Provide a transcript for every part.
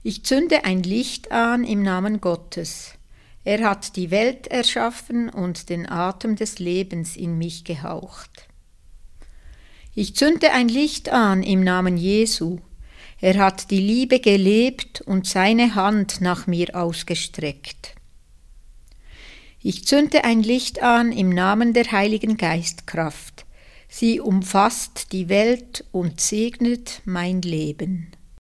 Ich zünde ein Licht an im Namen Gottes. Er hat die Welt erschaffen und den Atem des Lebens in mich gehaucht. Ich zünde ein Licht an im Namen Jesu. Er hat die Liebe gelebt und seine Hand nach mir ausgestreckt. Ich zünde ein Licht an im Namen der Heiligen Geistkraft. Sie umfasst die Welt und segnet mein Leben.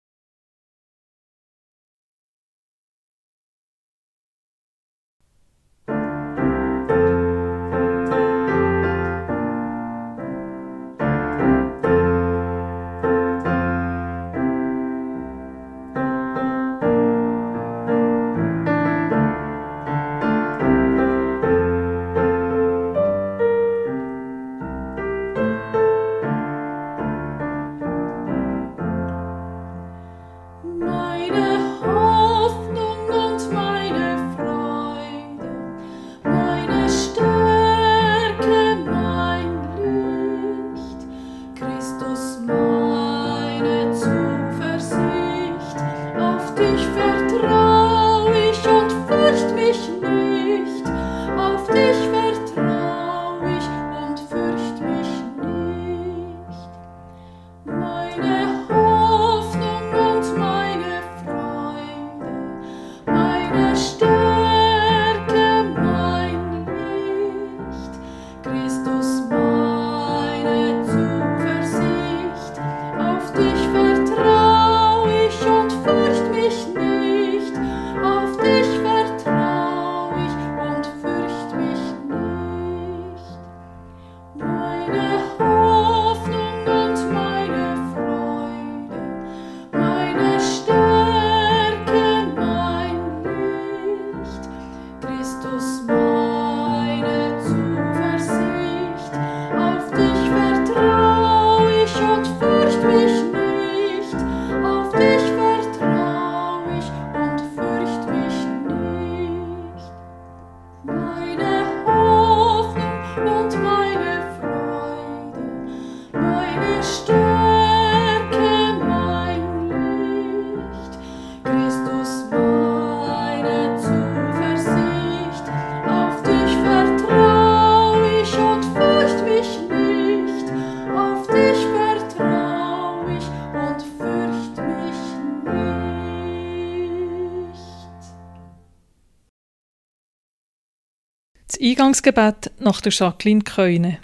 Das Eingangsgebet nach der Jacqueline Keune.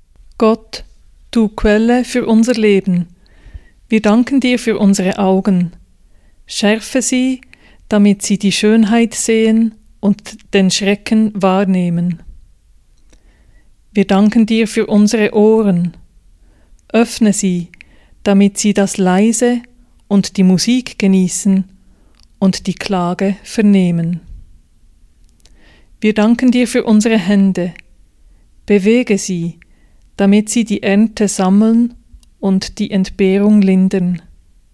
Gott, du Quelle für unser Leben, wir danken dir für unsere Augen. Schärfe sie, damit sie die Schönheit sehen und den Schrecken wahrnehmen. Wir danken dir für unsere Ohren. Öffne sie, damit sie das Leise und die Musik genießen und die Klage vernehmen. Wir danken dir für unsere Hände. Bewege sie, damit sie die Ernte sammeln und die Entbehrung lindern.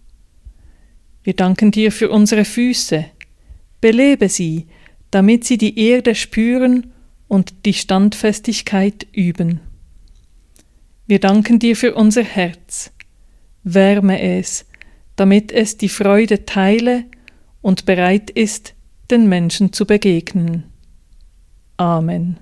Wir danken dir für unsere Füße. Belebe sie, damit sie die Erde spüren und die Standfestigkeit üben. Wir danken dir für unser Herz. Wärme es, damit es die Freude teile und bereit ist, den Menschen zu begegnen. Amen.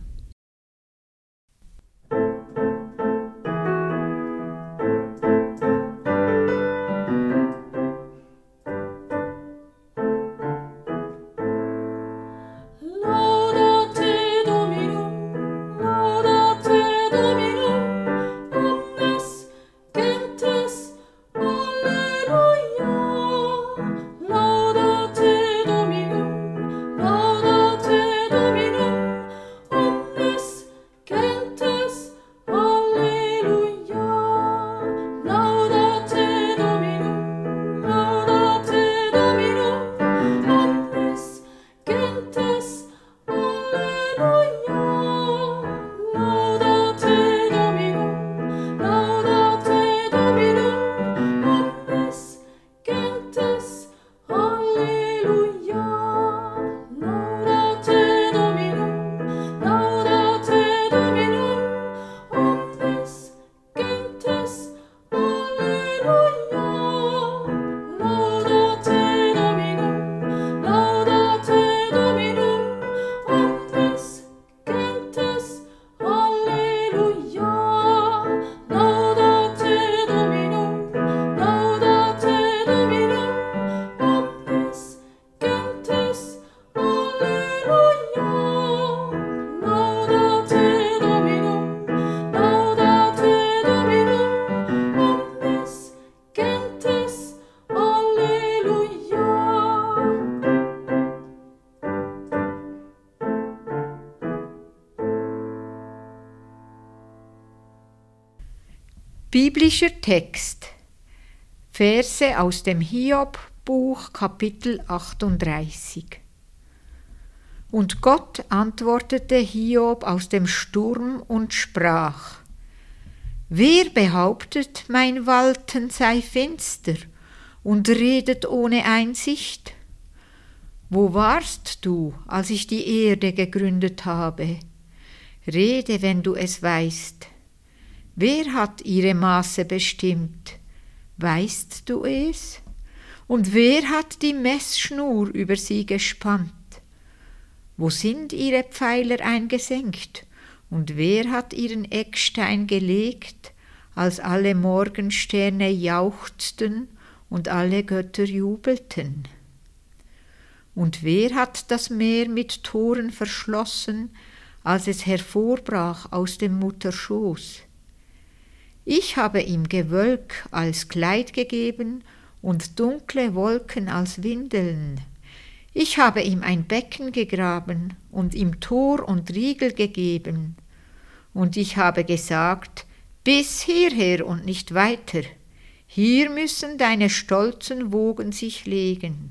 Biblischer Text. Verse aus dem Hiob-Buch, Kapitel 38. Und Gott antwortete Hiob aus dem Sturm und sprach: Wer behauptet, mein Walten sei finster und redet ohne Einsicht? Wo warst du, als ich die Erde gegründet habe? Rede, wenn du es weißt. Wer hat ihre Maße bestimmt? Weißt du es? Und wer hat die Messschnur über sie gespannt? Wo sind ihre Pfeiler eingesenkt? Und wer hat ihren Eckstein gelegt, als alle Morgensterne jauchzten und alle Götter jubelten? Und wer hat das Meer mit Toren verschlossen, als es hervorbrach aus dem Mutterschoß? Ich habe ihm Gewölk als Kleid gegeben und dunkle Wolken als Windeln. Ich habe ihm ein Becken gegraben und ihm Tor und Riegel gegeben. Und ich habe gesagt, bis hierher und nicht weiter. Hier müssen deine stolzen Wogen sich legen.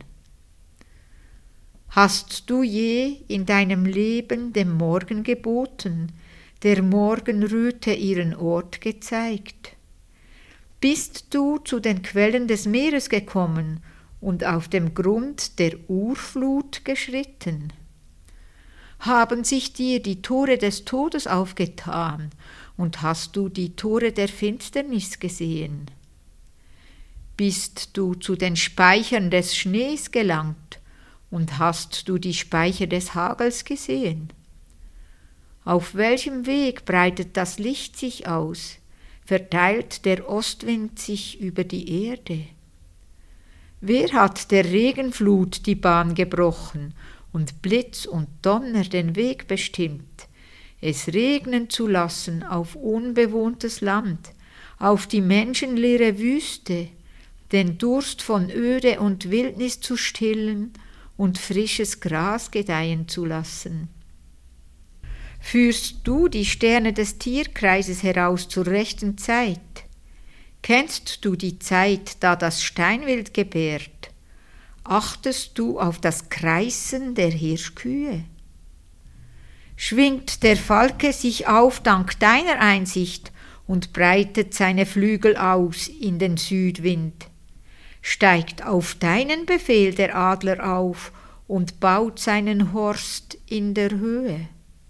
Hast du je in deinem Leben dem Morgen geboten, der Morgenröte ihren Ort gezeigt? Bist du zu den Quellen des Meeres gekommen und auf dem Grund der Urflut geschritten? Haben sich dir die Tore des Todes aufgetan und hast du die Tore der Finsternis gesehen? Bist du zu den Speichern des Schnees gelangt und hast du die Speicher des Hagels gesehen? Auf welchem Weg breitet das Licht sich aus, verteilt der Ostwind sich über die Erde? Wer hat der Regenflut die Bahn gebrochen und Blitz und Donner den Weg bestimmt, es regnen zu lassen auf unbewohntes Land, auf die menschenleere Wüste, den Durst von Öde und Wildnis zu stillen und frisches Gras gedeihen zu lassen? Führst du die Sterne des Tierkreises heraus zur rechten Zeit? Kennst du die Zeit, da das Steinwild gebärt? Achtest du auf das Kreißen der Hirschkühe? Schwingt der Falke sich auf dank deiner Einsicht und breitet seine Flügel aus in den Südwind? Steigt auf deinen Befehl der Adler auf und baut seinen Horst in der Höhe?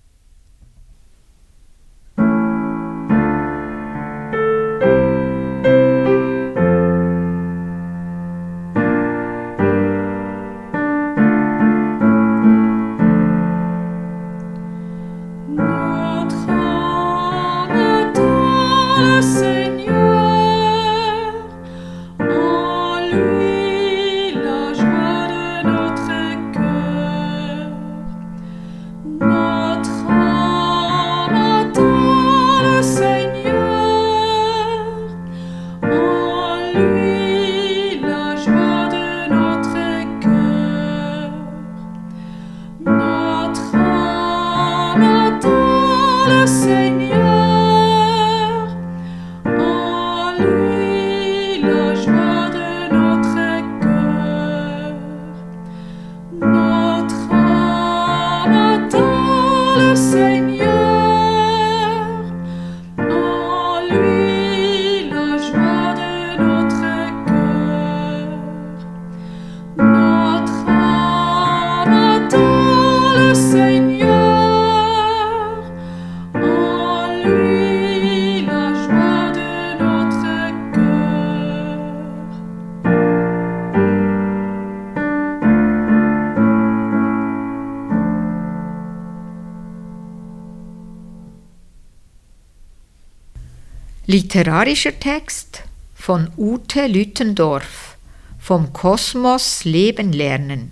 Literarischer Text von Ute Lüttendorf vom Kosmos Leben lernen.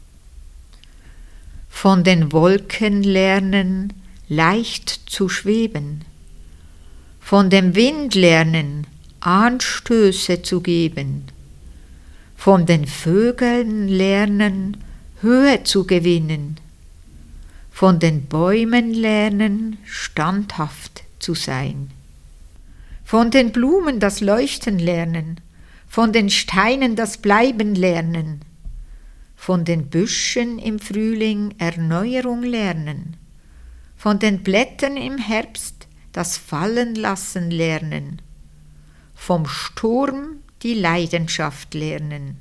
Von den Wolken lernen, leicht zu schweben. Von dem Wind lernen, Anstöße zu geben. Von den Vögeln lernen, Höhe zu gewinnen. Von den Bäumen lernen, standhaft zu sein. von den Blumen das Leuchten lernen, von den Steinen das Bleiben lernen, von den Büschen im Frühling Erneuerung lernen, von den Blättern im Herbst das Fallenlassen lernen, vom Sturm die Leidenschaft lernen,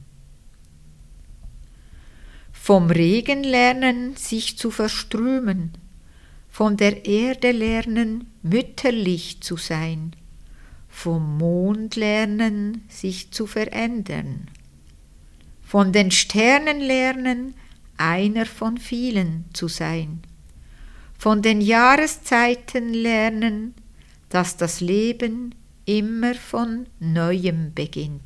vom Regen lernen, sich zu verströmen, von der Erde lernen, mütterlich zu sein, vom Mond lernen, sich zu verändern, von den Sternen lernen, einer von vielen zu sein, von den Jahreszeiten lernen, dass das Leben immer von Neuem beginnt.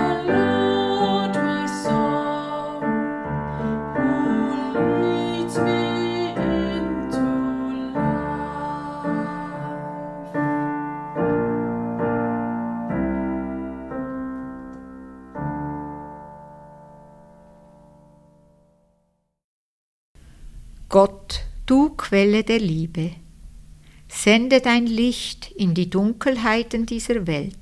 Gott, du Quelle der Liebe, sende dein Licht in die Dunkelheiten dieser Welt.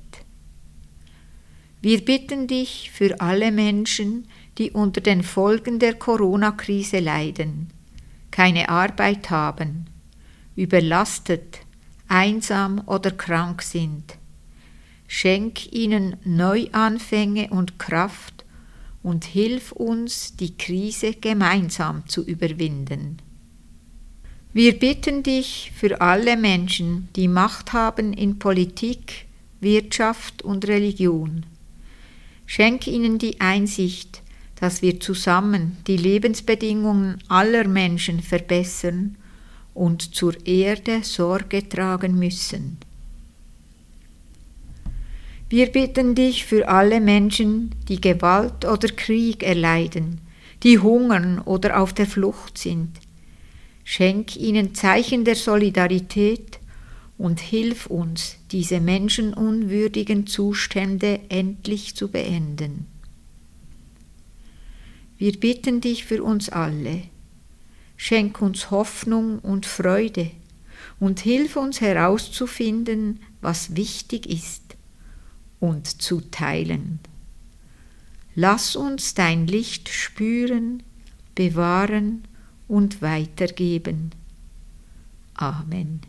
Wir bitten dich für alle Menschen, die unter den Folgen der Corona-Krise leiden, keine Arbeit haben, überlastet, einsam oder krank sind. Schenk ihnen Neuanfänge und Kraft und hilf uns, die Krise gemeinsam zu überwinden. Wir bitten dich für alle Menschen, die Macht haben in Politik, Wirtschaft und Religion. Schenk ihnen die Einsicht, dass wir zusammen die Lebensbedingungen aller Menschen verbessern und zur Erde Sorge tragen müssen. Wir bitten dich für alle Menschen, die Gewalt oder Krieg erleiden, die hungern oder auf der Flucht sind. Schenk ihnen Zeichen der Solidarität und hilf uns, diese menschenunwürdigen Zustände endlich zu beenden. Wir bitten dich für uns alle. Schenk uns Hoffnung und Freude und hilf uns herauszufinden, was wichtig ist und zu teilen. Lass uns dein Licht spüren, bewahren und weitergeben. Amen.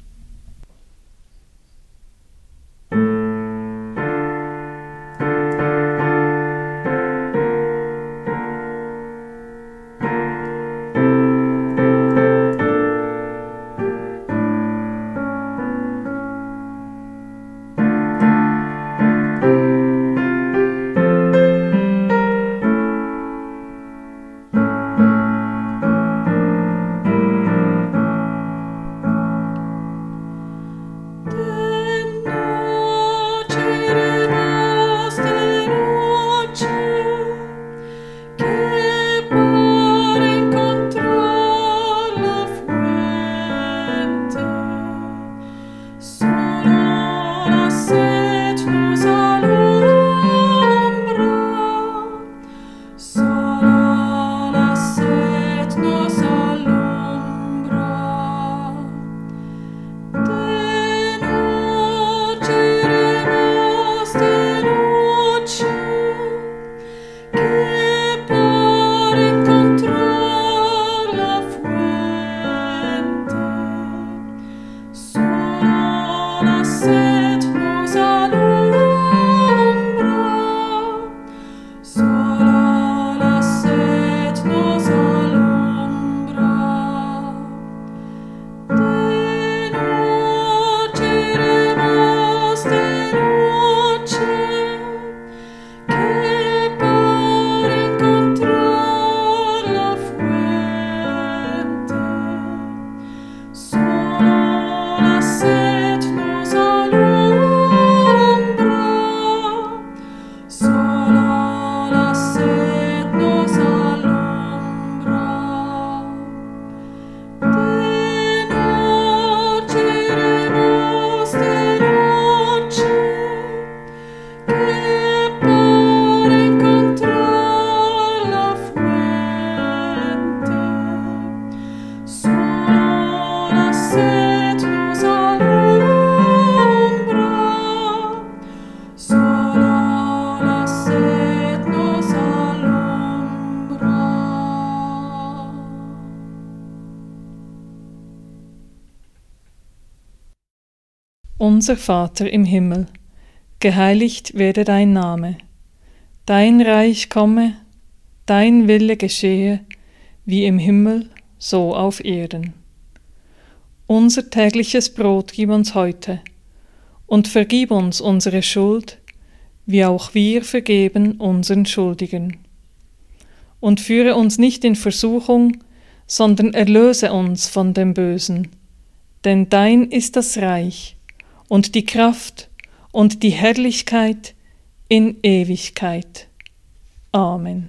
Unser Vater im Himmel, geheiligt werde dein Name. Dein Reich komme, dein Wille geschehe, wie im Himmel, so auf Erden. Unser tägliches Brot gib uns heute und vergib uns unsere Schuld, wie auch wir vergeben unseren Schuldigen. Und führe uns nicht in Versuchung, sondern erlöse uns von dem Bösen. Denn dein ist das Reich und die Kraft und die Herrlichkeit in Ewigkeit. Amen.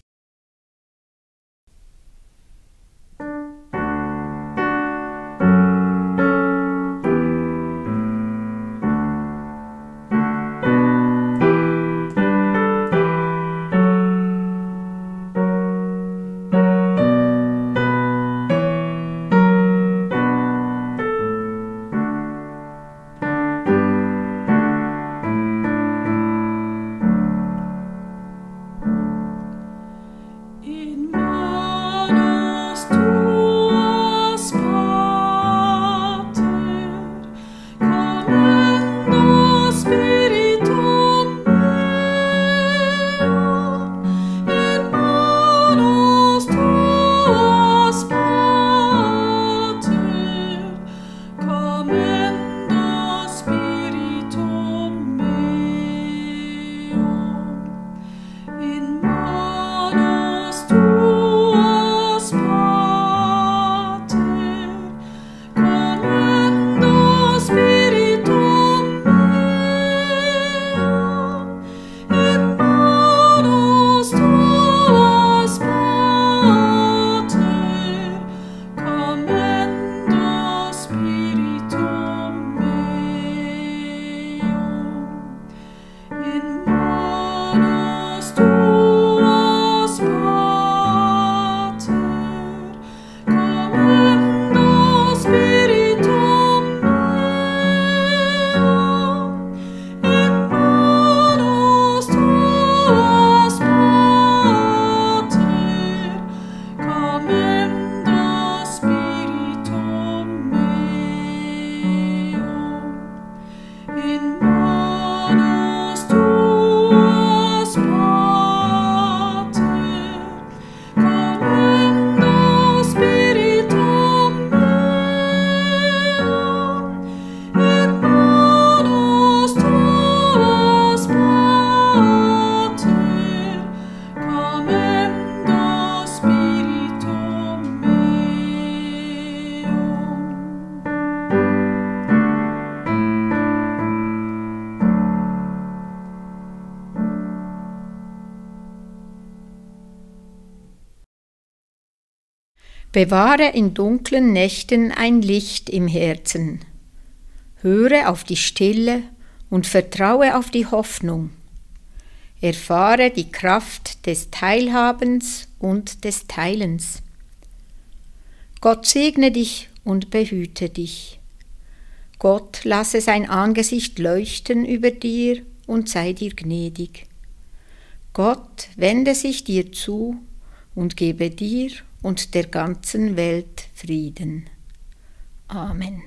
Bewahre in dunklen Nächten ein Licht im Herzen. Höre auf die Stille und vertraue auf die Hoffnung. Erfahre die Kraft des Teilhabens und des Teilens. Gott segne dich und behüte dich. Gott lasse sein Angesicht leuchten über dir und sei dir gnädig. Gott wende sich dir zu und gebe dir und der ganzen Welt Frieden. Amen.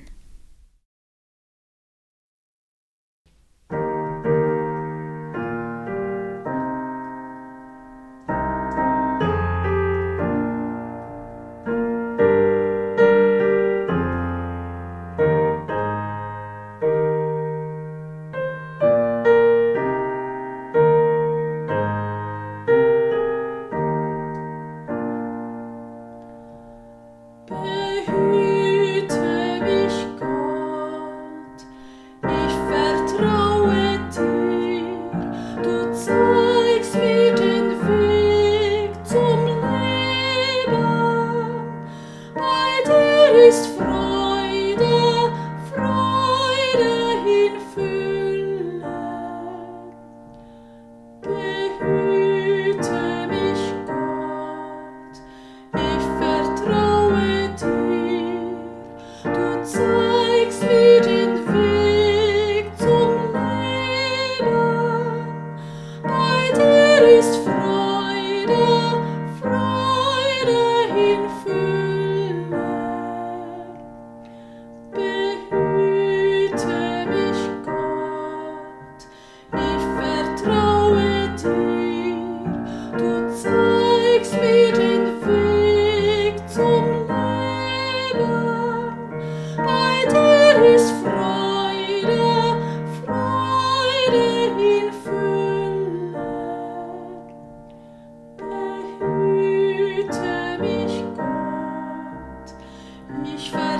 Ich